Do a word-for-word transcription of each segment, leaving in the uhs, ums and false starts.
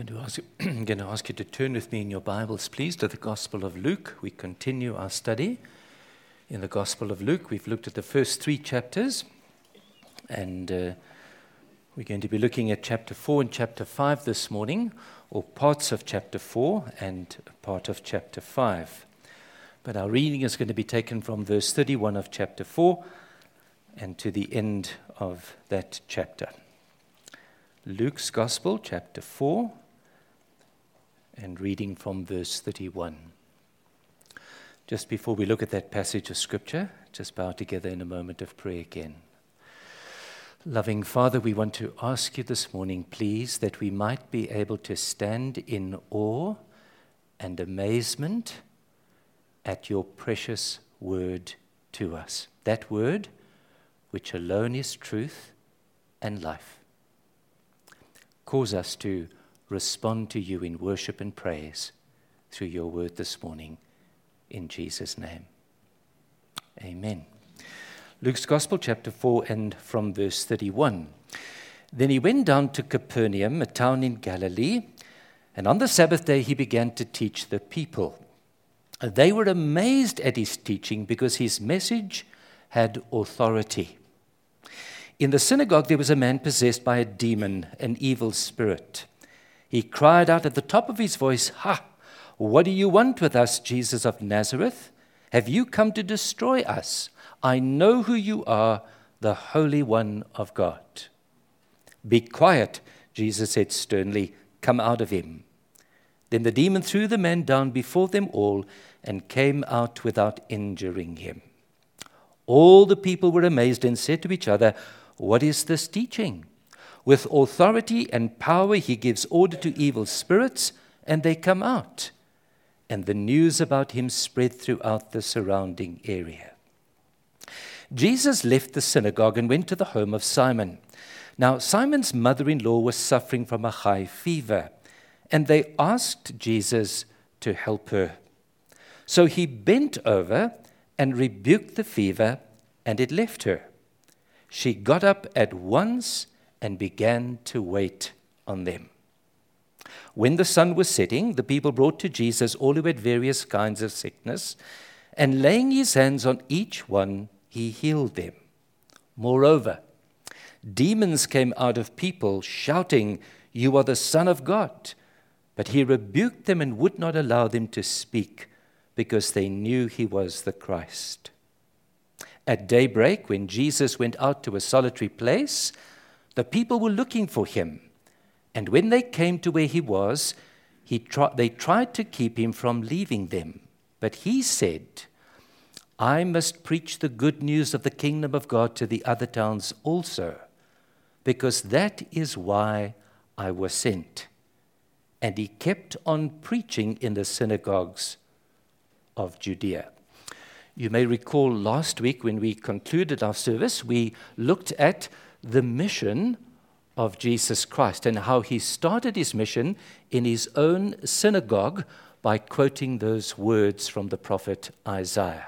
I'm going to ask, I'm going to ask you to turn with me in your Bibles, please, to the Gospel of Luke. We continue our study in the Gospel of Luke. We've looked at the first three chapters, and uh, we're going to be looking at chapter four and chapter five this morning, or parts of chapter four and part of chapter five. But our reading is going to be taken from verse thirty-one of chapter four and to the end of that chapter. Luke's Gospel, chapter four, and reading from verse thirty-one. Just before we look at that passage of Scripture, just bow together in a moment of prayer again. Loving Father, we want to ask you this morning, please, that we might be able to stand in awe and amazement at your precious word to us. That word, which alone is truth and life. Cause us to respond to you in worship and praise through your word this morning. In Jesus' name. Amen. Luke's Gospel, chapter four, and from verse thirty-one. Then he went down to Capernaum, a town in Galilee, and on the Sabbath day he began to teach the people. They were amazed at his teaching because his message had authority. In the synagogue there was a man possessed by a demon, an evil spirit. He cried out at the top of his voice, "Ha! What do you want with us, Jesus of Nazareth? Have you come to destroy us? I know who you are, the Holy One of God." "Be quiet," Jesus said sternly. "Come out of him." Then the demon threw the man down before them all and came out without injuring him. All the people were amazed and said to each other, "What is this teaching? With authority and power he gives order to evil spirits, and they come out." And the news about him spread throughout the surrounding area. Jesus left the synagogue and went to the home of Simon. Now Simon's mother-in-law was suffering from a high fever, and they asked Jesus to help her. So he bent over and rebuked the fever, and it left her. She got up at once and began to wait on them. When the sun was setting, the people brought to Jesus all who had various kinds of sickness, and laying his hands on each one, he healed them. Moreover, demons came out of people, shouting, "You are the Son of God." But he rebuked them and would not allow them to speak, because they knew he was the Christ. At daybreak, when Jesus went out to a solitary place, the people were looking for him. And when they came to where he was, he try- they tried to keep him from leaving them. But he said, "I must preach the good news of the kingdom of God to the other towns also, because that is why I was sent." And he kept on preaching in the synagogues of Judea. You may recall last week when we concluded our service, we looked at the mission of Jesus Christ and how he started his mission in his own synagogue by quoting those words from the prophet Isaiah.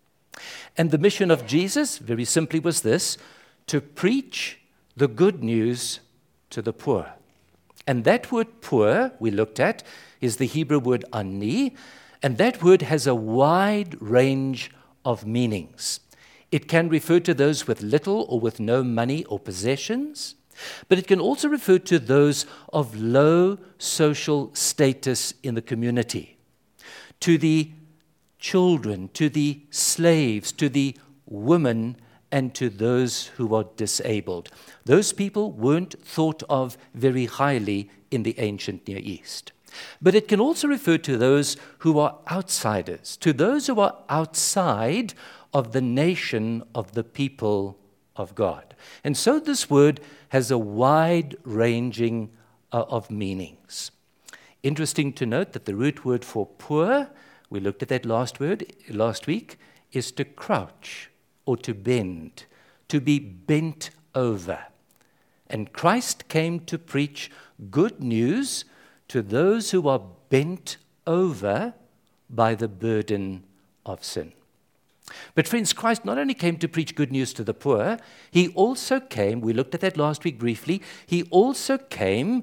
And the mission of Jesus, very simply, was this: to preach the good news to the poor. And that word poor, we looked at, is the Hebrew word ani, and that word has a wide range of meanings. It can refer to those with little or with no money or possessions, but it can also refer to those of low social status in the community, to the children, to the slaves, to the women, and to those who are disabled. Those people weren't thought of very highly in the ancient Near East. But it can also refer to those who are outsiders, to those who are outside of the nation of the people of God. And so this word has a wide-ranging uh, of meanings. Interesting to note that the root word for poor, we looked at that last word last week, is to crouch or to bend, to be bent over. And Christ came to preach good news to those who are bent over by the burden of sin. But friends, Christ not only came to preach good news to the poor, he also came, we looked at that last week briefly, he also came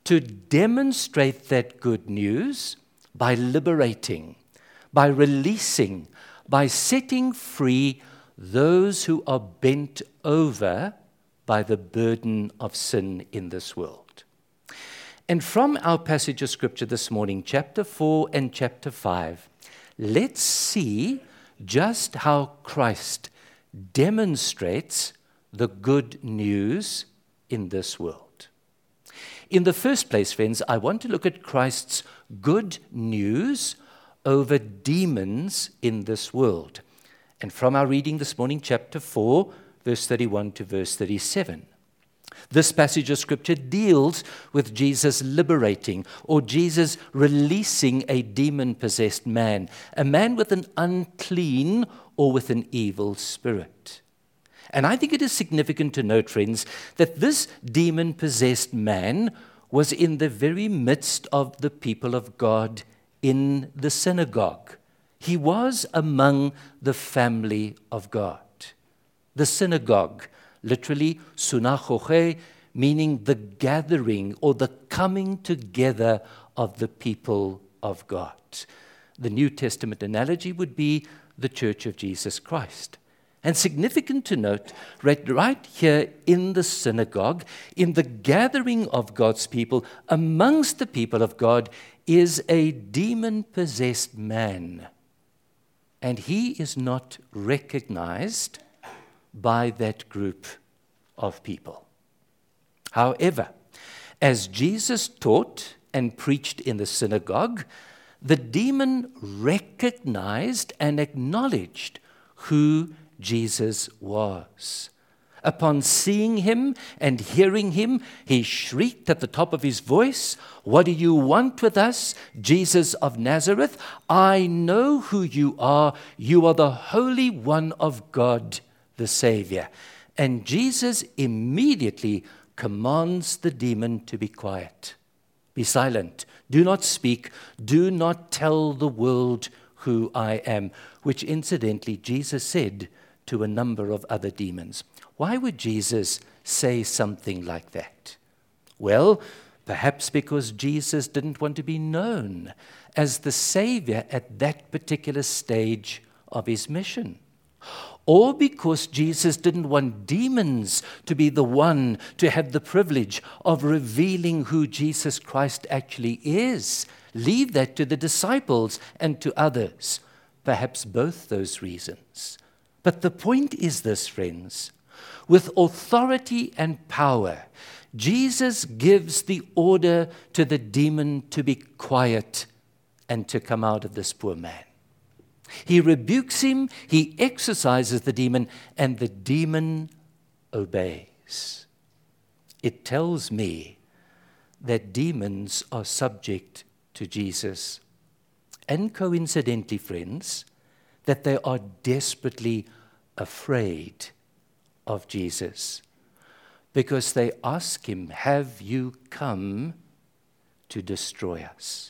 to demonstrate that good news by liberating, by releasing, by setting free those who are bent over by the burden of sin in this world. And from our passage of Scripture this morning, chapter four and chapter five, let's see just how Christ demonstrates the good news in this world. In the first place, friends, I want to look at Christ's good news over demons in this world. And from our reading this morning, chapter four, verse thirty-one to verse thirty-seven. This passage of Scripture deals with Jesus liberating or Jesus releasing a demon-possessed man, a man with an unclean or with an evil spirit. And I think it is significant to note, friends, that this demon-possessed man was in the very midst of the people of God in the synagogue. He was among the family of God. The synagogue, literally sunagoge, meaning the gathering or the coming together of the people of God. The New Testament analogy would be the Church of Jesus Christ. And significant to note, right, right here in the synagogue, in the gathering of God's people, amongst the people of God, is a demon-possessed man. And he is not recognized by that group of people. However, as Jesus taught and preached in the synagogue, the demon recognized and acknowledged who Jesus was. Upon seeing him and hearing him, he shrieked at the top of his voice, "What do you want with us, Jesus of Nazareth? I know who you are. You are the Holy One of God, the Savior." And Jesus immediately commands the demon to be quiet. Be silent. Do not speak. Do not tell the world who I am, which incidentally Jesus said to a number of other demons. Why would Jesus say something like that? Well, perhaps because Jesus didn't want to be known as the Savior at that particular stage of his mission. Or because Jesus didn't want demons to be the one to have the privilege of revealing who Jesus Christ actually is. Leave that to the disciples and to others. Perhaps both those reasons. But the point is this, friends. With authority and power, Jesus gives the order to the demon to be quiet and to come out of this poor man. He rebukes him, he exorcises the demon, and the demon obeys. It tells me that demons are subject to Jesus. And coincidentally, friends, that they are desperately afraid of Jesus because they ask him, "Have you come to destroy us?"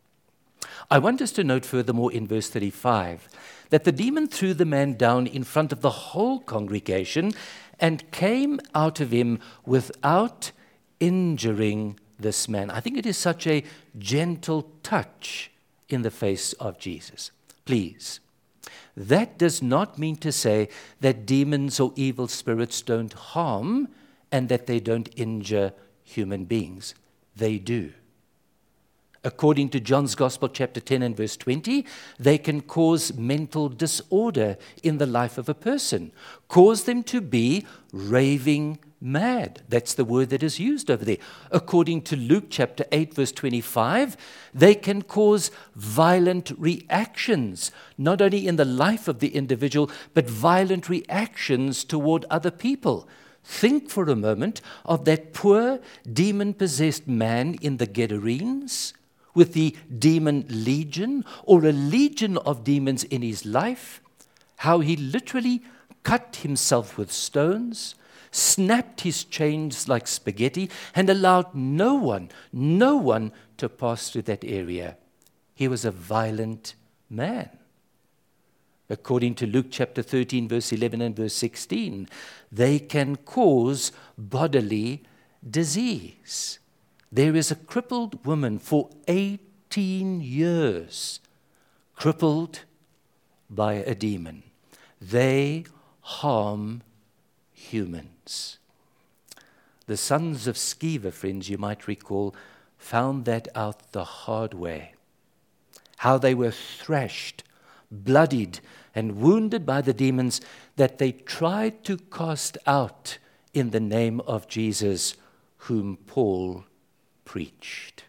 I want us to note furthermore in verse thirty-five that the demon threw the man down in front of the whole congregation and came out of him without injuring this man. I think it is such a gentle touch in the face of Jesus. Please, that does not mean to say that demons or evil spirits don't harm and that they don't injure human beings. They do. According to John's Gospel, chapter ten and verse twenty, they can cause mental disorder in the life of a person, cause them to be raving mad. That's the word that is used over there. According to Luke chapter eight, verse twenty-five, they can cause violent reactions, not only in the life of the individual, but violent reactions toward other people. Think for a moment of that poor demon-possessed man in the Gadarenes, with the demon legion or a legion of demons in his life, how he literally cut himself with stones, snapped his chains like spaghetti, and allowed no one, no one to pass through that area. He was a violent man. According to Luke chapter thirteen, verse eleven and verse sixteen, they can cause bodily disease. There is a crippled woman for eighteen years, crippled by a demon. They harm humans. The sons of Sceva, friends, you might recall, found that out the hard way. How they were thrashed, bloodied, and wounded by the demons that they tried to cast out in the name of Jesus, whom Paul preached.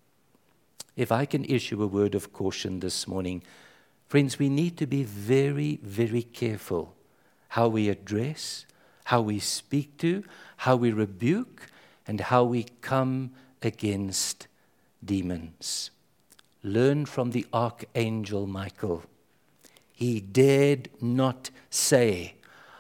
If I can issue a word of caution this morning, friends, we need to be very, very careful how we address, how we speak to, how we rebuke, and how we come against demons. Learn from the archangel Michael. He dared not say,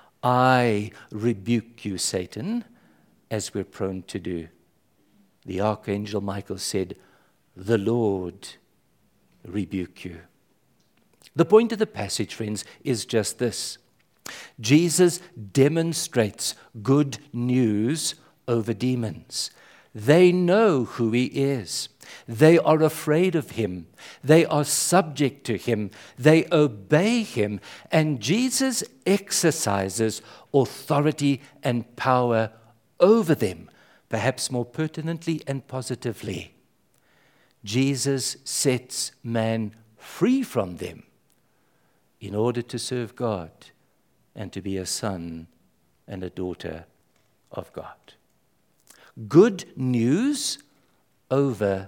I rebuke you, Satan, as we're prone to do. The archangel Michael said, the Lord rebuke you. The point of the passage, friends, is just this. Jesus demonstrates good news over demons. They know who he is. They are afraid of him. They are subject to him. They obey him. And Jesus exercises authority and power over them, perhaps more pertinently and positively. Jesus sets man free from them in order to serve God and to be a son and a daughter of God. Good news over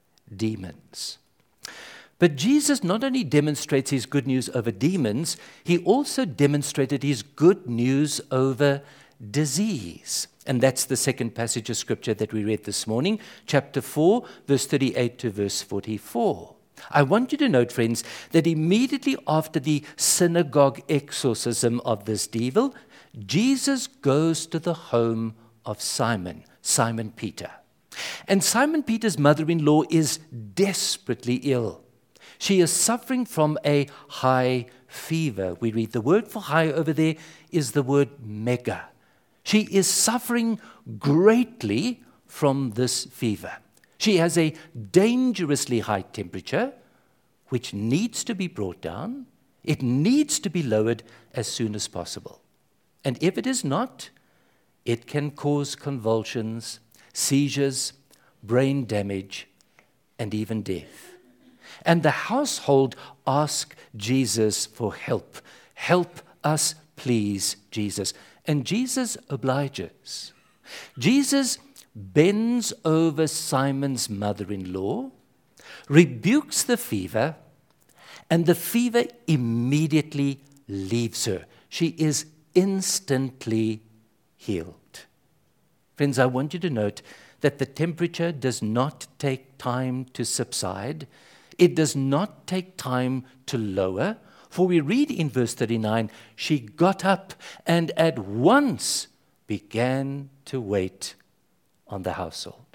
demons. But Jesus not only demonstrates his good news over demons, he also demonstrated his good news over disease. And that's the second passage of scripture that we read this morning, chapter four, verse thirty-eight to verse forty-four. I want you to note, friends, that immediately after the synagogue exorcism of this devil, Jesus goes to the home of Simon, Simon Peter. And Simon Peter's mother-in-law is desperately ill. She is suffering from a high fever. We read the word for high over there is the word mega. She is suffering greatly from this fever. She has a dangerously high temperature, which needs to be brought down. It needs to be lowered as soon as possible. And if it is not, it can cause convulsions, seizures, brain damage, and even death. And the household ask Jesus for help. Help us, please, Jesus. And Jesus obliges. Jesus bends over Simon's mother-in-law, rebukes the fever, and the fever immediately leaves her. She is instantly healed. Friends, I want you to note that the temperature does not take time to subside. It does not take time to lower. For we read in verse thirty-nine, she got up and at once began to wait on the household.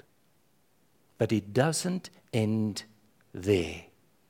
But it doesn't end there.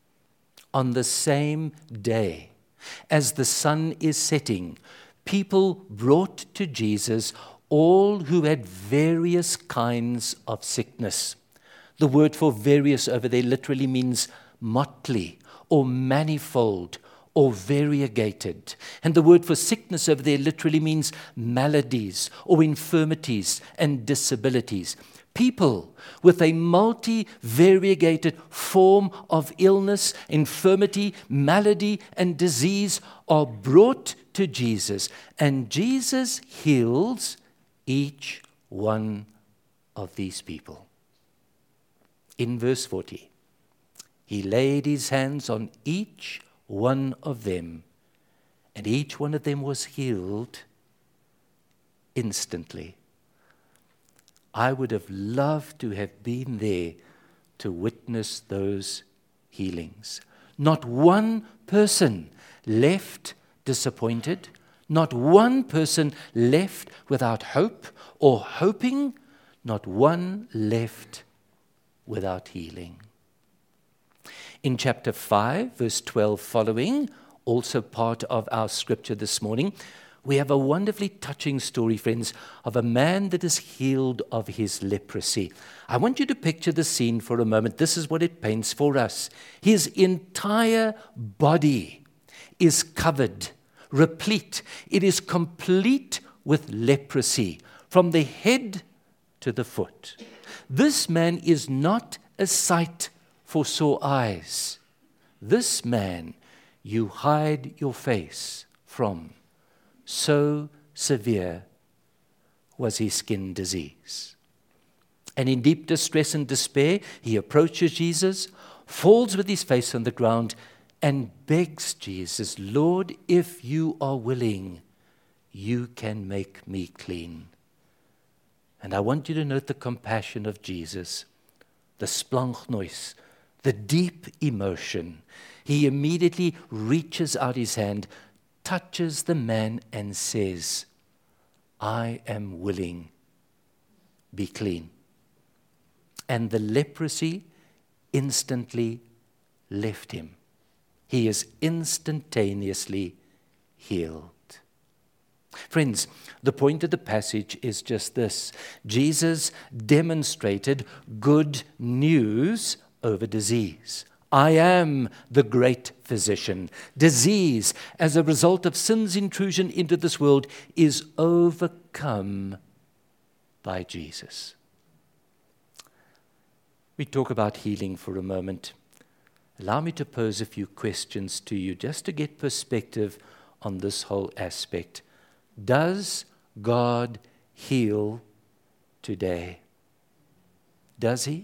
On the same day, as the sun is setting, people brought to Jesus all who had various kinds of sickness. The word for various over there literally means motley or manifold or variegated. And the word for sickness over there literally means maladies or infirmities and disabilities. People with a multi-variegated form of illness, infirmity, malady, and disease are brought to Jesus. And Jesus heals each one of these people. In verse forty, he laid his hands on each one of them, and each one of them was healed instantly. I would have loved to have been there to witness those healings. Not one person left disappointed, not one person left without hope or hoping, not one left without healing. In chapter five, verse twelve following, also part of our scripture this morning, we have a wonderfully touching story, friends, of a man that is healed of his leprosy. I want you to picture the scene for a moment. This is what it paints for us. His entire body is covered, replete. It is complete with leprosy, from the head to the foot. This man is not a sight for sore eyes. This man you hide your face from. So severe was his skin disease. And in deep distress and despair, he approaches Jesus, falls with his face on the ground, and begs Jesus, Lord, if you are willing, you can make me clean. And I want you to note the compassion of Jesus, the splanknois, the deep emotion. He immediately reaches out his hand, touches the man and says, I am willing, be clean. And the leprosy instantly left him. He is instantaneously healed. Friends, the point of the passage is just this. Jesus demonstrated good news over disease. I am the great physician. Disease, as a result of sin's intrusion into this world, is overcome by Jesus. We talk about healing for a moment. Allow me to pose a few questions to you just to get perspective on this whole aspect. Does God heal today? Does He?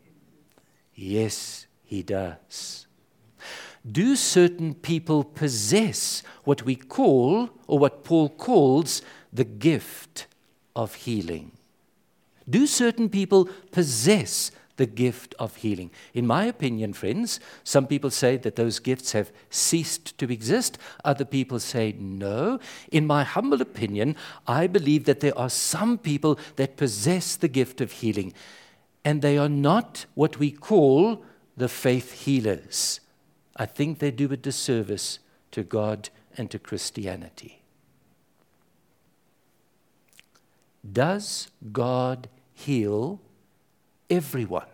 Yes, He does. Do certain people possess what we call, or what Paul calls, the gift of healing? Do certain people possess the gift of healing? In my opinion, friends, some people say that those gifts have ceased to exist. Other people say no. In my humble opinion, I believe that there are some people that possess the gift of healing, and they are not what we call the faith healers. I think they do a disservice to God and to Christianity. Does God heal everyone?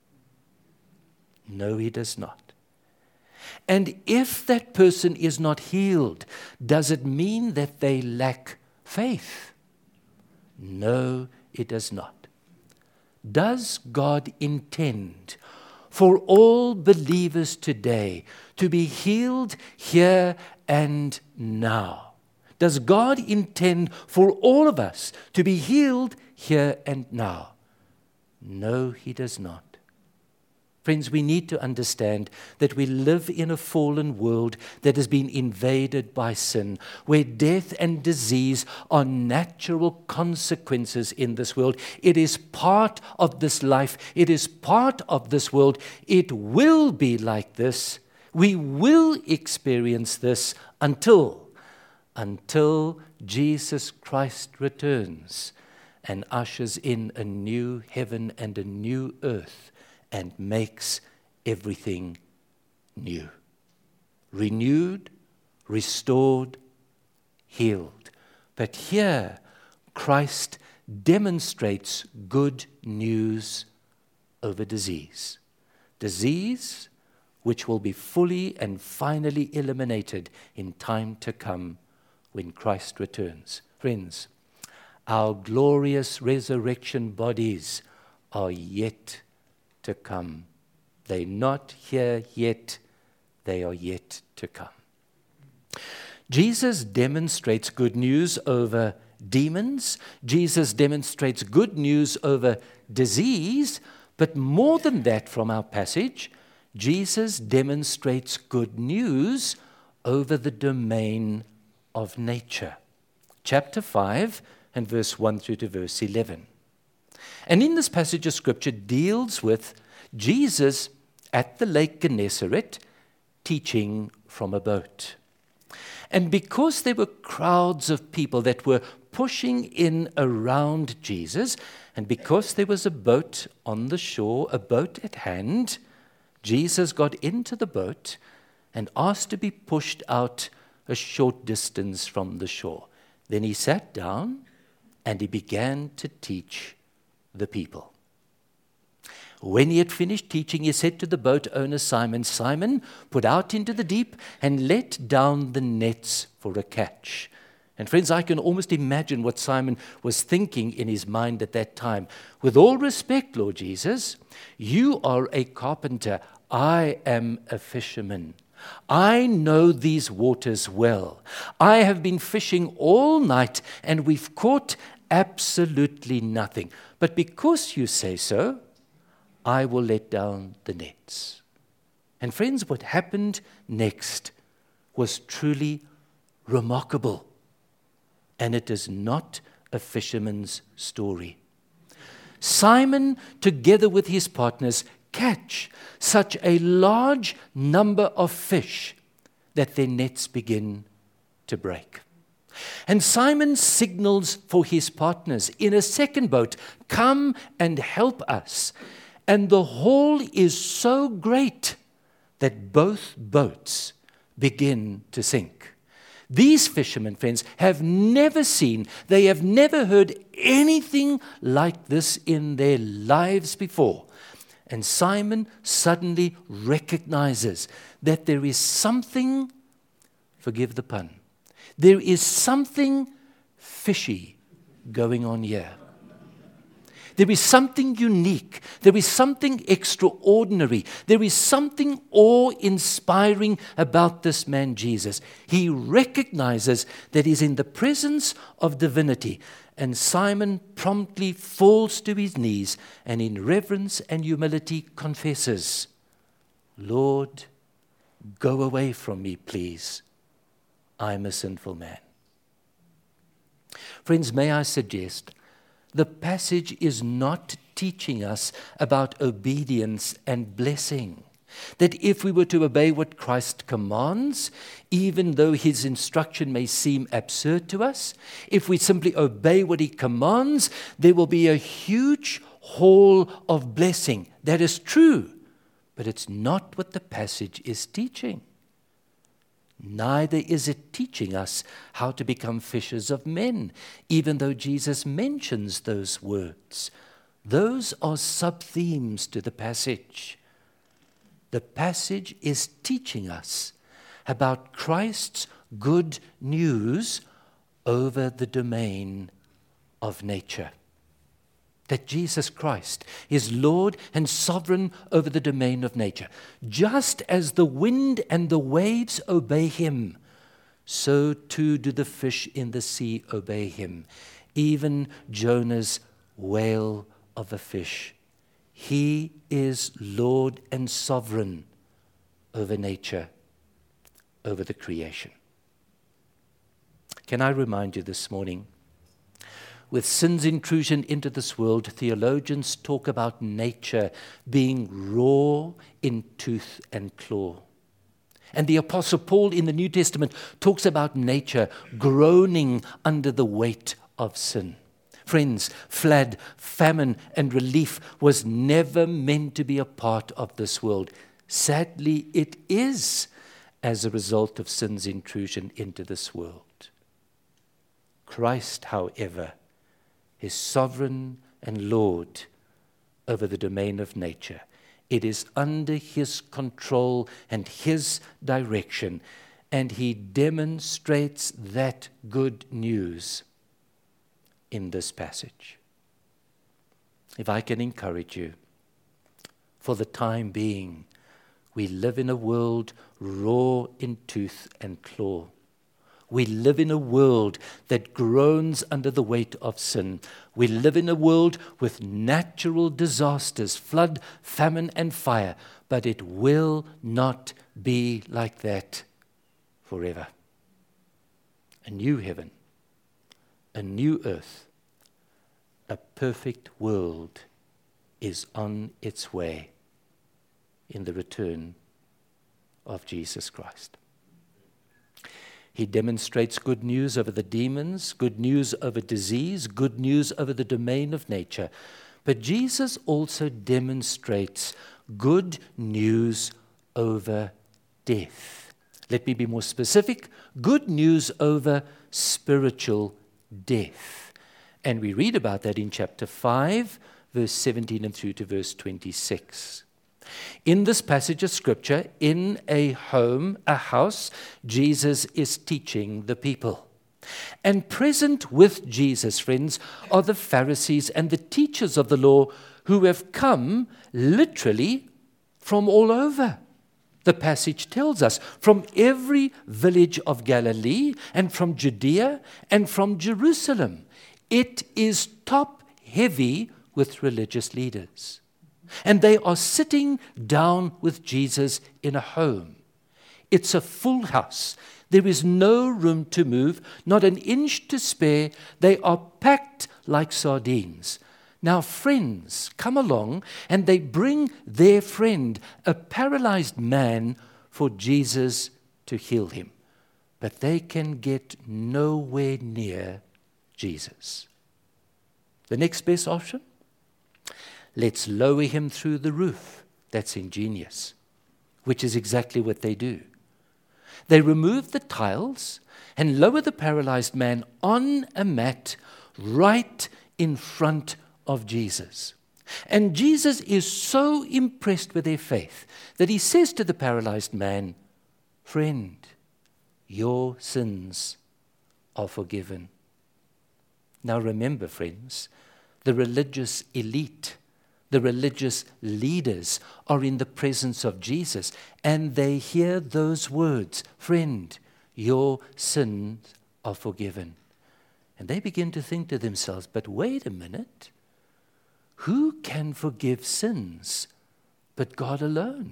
No, He does not. And if that person is not healed, does it mean that they lack faith? No, it does not. Does God intend for all believers today to be healed here and now? Does God intend for all of us to be healed here and now? No, He does not. Friends, we need to understand that we live in a fallen world that has been invaded by sin, where death and disease are natural consequences in this world. It is part of this life. It is part of this world. It will be like this. We will experience this until, until Jesus Christ returns and ushers in a new heaven and a new earth, and makes everything new. Renewed, restored, healed. But here, Christ demonstrates good news over disease. Disease which will be fully and finally eliminated in time to come when Christ returns. Friends, our glorious resurrection bodies are yet to come. They're not here yet. They are yet to come. Jesus demonstrates good news over demons. Jesus demonstrates good news over disease. But more than that, from our passage, Jesus demonstrates good news over the domain of nature. Chapter five and verse one through to verse eleven. And in this passage of Scripture deals with Jesus at the Lake Gennesaret teaching from a boat. And because there were crowds of people that were pushing in around Jesus, and because there was a boat on the shore, a boat at hand, Jesus got into the boat and asked to be pushed out a short distance from the shore. Then he sat down and he began to teach the people. When he had finished teaching, he said to the boat owner Simon, Simon, put out into the deep and let down the nets for a catch. And friends, I can almost imagine what Simon was thinking in his mind at that time. With all respect, Lord Jesus, you are a carpenter. I am a fisherman. I know these waters well. I have been fishing all night and we've caught absolutely nothing. But because you say so, I will let down the nets. And friends, what happened next was truly remarkable. And it is not a fisherman's story. Simon, together with his partners, catch such a large number of fish that their nets begin to break. And Simon signals for his partners in a second boat, come and help us. And the haul is so great that both boats begin to sink. These fishermen, friends, have never seen, they have never heard anything like this in their lives before. And Simon suddenly recognizes that there is something, forgive the pun, there is something fishy going on here. There is something unique. There is something extraordinary. There is something awe-inspiring about this man Jesus. He recognizes that he's in the presence of divinity. And Simon promptly falls to his knees and in reverence and humility confesses, Lord, go away from me, please. I'm a sinful man. Friends, may I suggest, the passage is not teaching us about obedience and blessing. That if we were to obey what Christ commands, even though his instruction may seem absurd to us, if we simply obey what he commands, there will be a huge haul of blessing. That is true, but it's not what the passage is teaching. Neither is it teaching us how to become fishers of men, even though Jesus mentions those words. Those are sub-themes to the passage. The passage is teaching us about Christ's good news over the domain of nature. That Jesus Christ is Lord and sovereign over the domain of nature. Just as the wind and the waves obey him, so too do the fish in the sea obey him. Even Jonah's whale of a fish. He is Lord and sovereign over nature, over the creation. Can I remind you this morning, with sin's intrusion into this world, theologians talk about nature being raw in tooth and claw. And the Apostle Paul in the New Testament talks about nature groaning under the weight of sin. Friends, flood, famine, and relief was never meant to be a part of this world. Sadly, it is as a result of sin's intrusion into this world. Christ, however, is sovereign and Lord over the domain of nature. It is under his control and his direction, and he demonstrates that good news in this passage. If I can encourage you, for the time being, we live in a world raw in tooth and claw. We live in a world that groans under the weight of sin. We live in a world with natural disasters, flood, famine, and fire. But it will not be like that forever. A new heaven, a new earth, a perfect world is on its way in the return of Jesus Christ. He demonstrates good news over the demons, good news over disease, good news over the domain of nature. But Jesus also demonstrates good news over death. Let me be more specific. Good news over spiritual death. And we read about that in chapter five, verse seventeen and through to verse twenty-six. In this passage of Scripture, in a home, a house, Jesus is teaching the people. And present with Jesus, friends, are the Pharisees and the teachers of the law who have come literally from all over. The passage tells us from every village of Galilee and from Judea and from Jerusalem. It is top heavy with religious leaders. And they are sitting down with Jesus in a home. It's a full house. There is no room to move, not an inch to spare. They are packed like sardines. Now, friends come along and they bring their friend, a paralyzed man, for Jesus to heal him. But they can get nowhere near Jesus. The next best option? Let's lower him through the roof. That's ingenious, which is exactly what they do. They remove the tiles and lower the paralyzed man on a mat right in front of Jesus. And Jesus is so impressed with their faith that he says to the paralyzed man, "Friend, your sins are forgiven." Now remember, friends, the religious elite, the religious leaders are in the presence of Jesus, and they hear those words, "Friend, your sins are forgiven." And they begin to think to themselves, but wait a minute, who can forgive sins but God alone?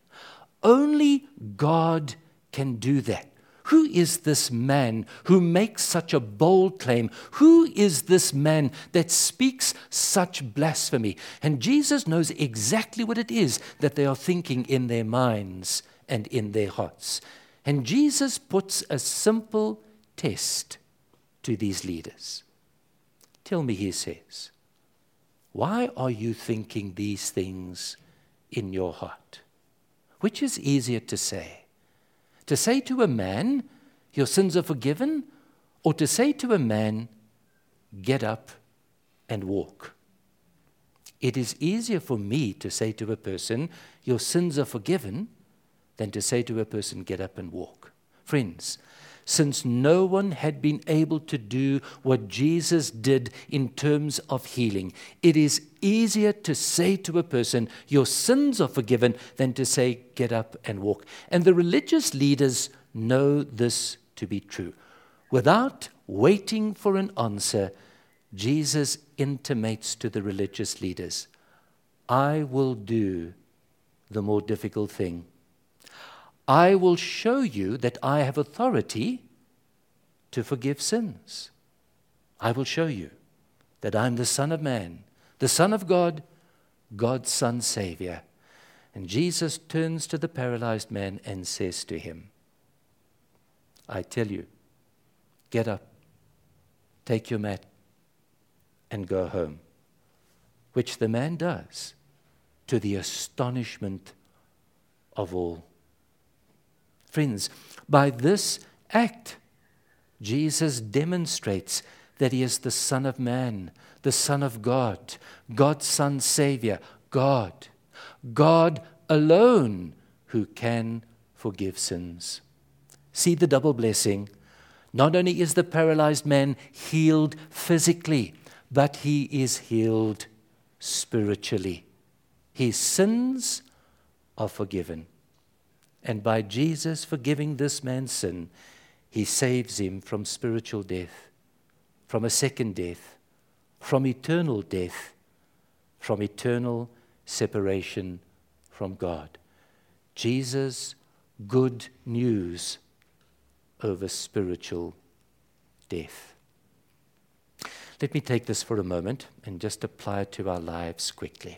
Only God can do that. Who is this man who makes such a bold claim? Who is this man that speaks such blasphemy? And Jesus knows exactly what it is that they are thinking in their minds and in their hearts. And Jesus puts a simple test to these leaders. Tell me, he says, why are you thinking these things in your heart? Which is easier to say? To say to a man, your sins are forgiven, or to say to a man, get up and walk? It is easier for me to say to a person, your sins are forgiven, than to say to a person, get up and walk. Friends, since no one had been able to do what Jesus did in terms of healing, it is easier to say to a person, your sins are forgiven, than to say, get up and walk. And the religious leaders know this to be true. Without waiting for an answer, Jesus intimates to the religious leaders, I will do the more difficult thing. I will show you that I have authority to forgive sins. I will show you that I'm the Son of Man, the Son of God, God's Son Savior. And Jesus turns to the paralyzed man and says to him, I tell you, get up, take your mat, and go home. Which the man does, to the astonishment of all. Friends, by this act, Jesus demonstrates that he is the Son of Man, the Son of God, God's Son Savior, God, God alone who can forgive sins. See the double blessing. Not only is the paralyzed man healed physically, but he is healed spiritually. His sins are forgiven. And by Jesus forgiving this man's sin, he saves him from spiritual death, from a second death, from eternal death, from eternal separation from God. Jesus' good news over spiritual death. Let me take this for a moment and just apply it to our lives quickly.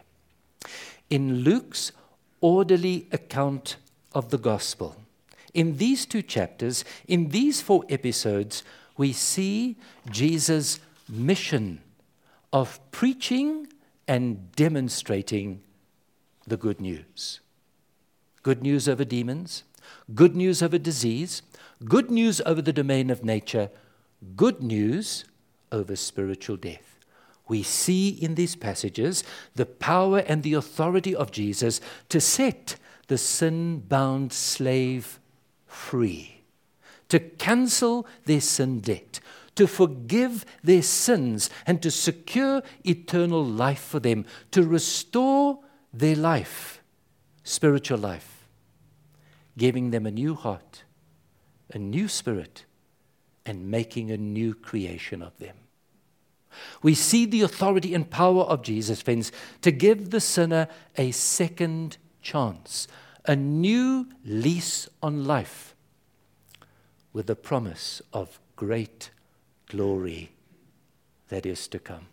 In Luke's orderly account of the gospel, in these two chapters, in these four episodes, we see Jesus' mission of preaching and demonstrating the good news. Good news over demons, good news over disease, good news over the domain of nature, good news over spiritual death. We see in these passages the power and the authority of Jesus to set the sin-bound slave free, to cancel their sin debt, to forgive their sins, and to secure eternal life for them, to restore their life, spiritual life, giving them a new heart, a new spirit, and making a new creation of them. We see the authority and power of Jesus, friends, to give the sinner a second chance, a new lease on life, with the promise of great glory that is to come.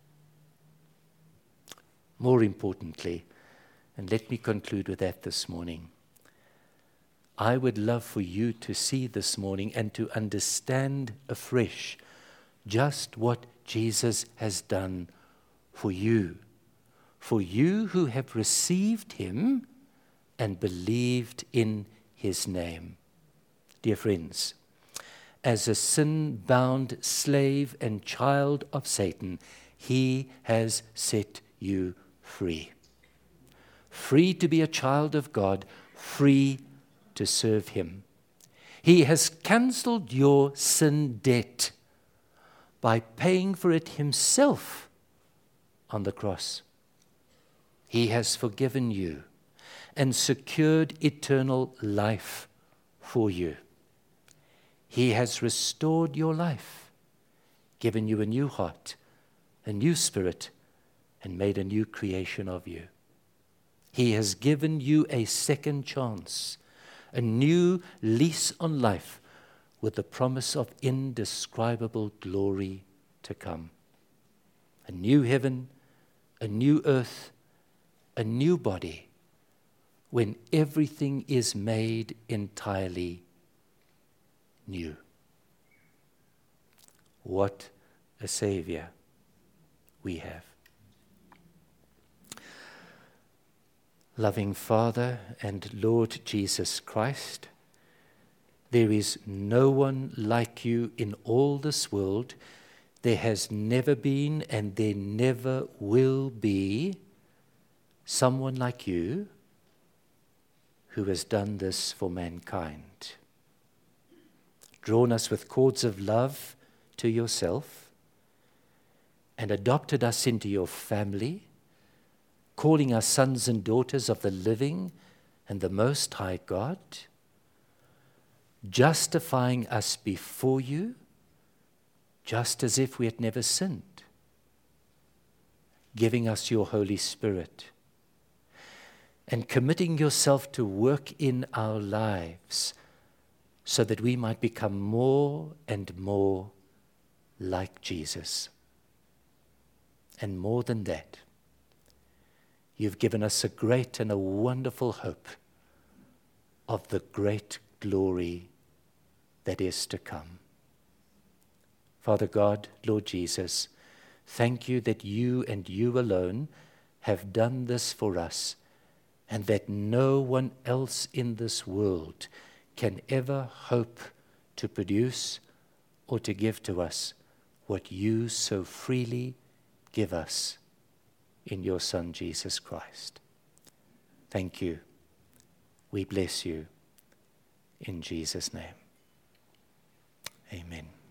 More importantly, and let me conclude with that this morning, I would love for you to see this morning and to understand afresh just what Jesus has done for you, for you who have received him and believed in his name. Dear friends, as a sin-bound slave and child of Satan, he has set you free. Free to be a child of God, free to serve him. He has cancelled your sin debt by paying for it himself on the cross. He has forgiven you and secured eternal life for you. He has restored your life, given you a new heart, a new spirit, and made a new creation of you. He has given you a second chance, a new lease on life, with the promise of indescribable glory to come. A new heaven, a new earth, a new body, when everything is made entirely new. What a Savior we have. Loving Father and Lord Jesus Christ, there is no one like you in all this world. There has never been and there never will be someone like you who has done this for mankind. Drawn us with cords of love to yourself and adopted us into your family, calling us sons and daughters of the living and the Most High God, justifying us before you just as if we had never sinned, giving us your Holy Spirit, and committing yourself to work in our lives so that we might become more and more like Jesus. And more than that, you've given us a great and a wonderful hope of the great glory that is to come. Father God, Lord Jesus, thank you that you and you alone have done this for us, and that no one else in this world can ever hope to produce or to give to us what you so freely give us in your Son, Jesus Christ. Thank you. We bless you in Jesus' name. Amen.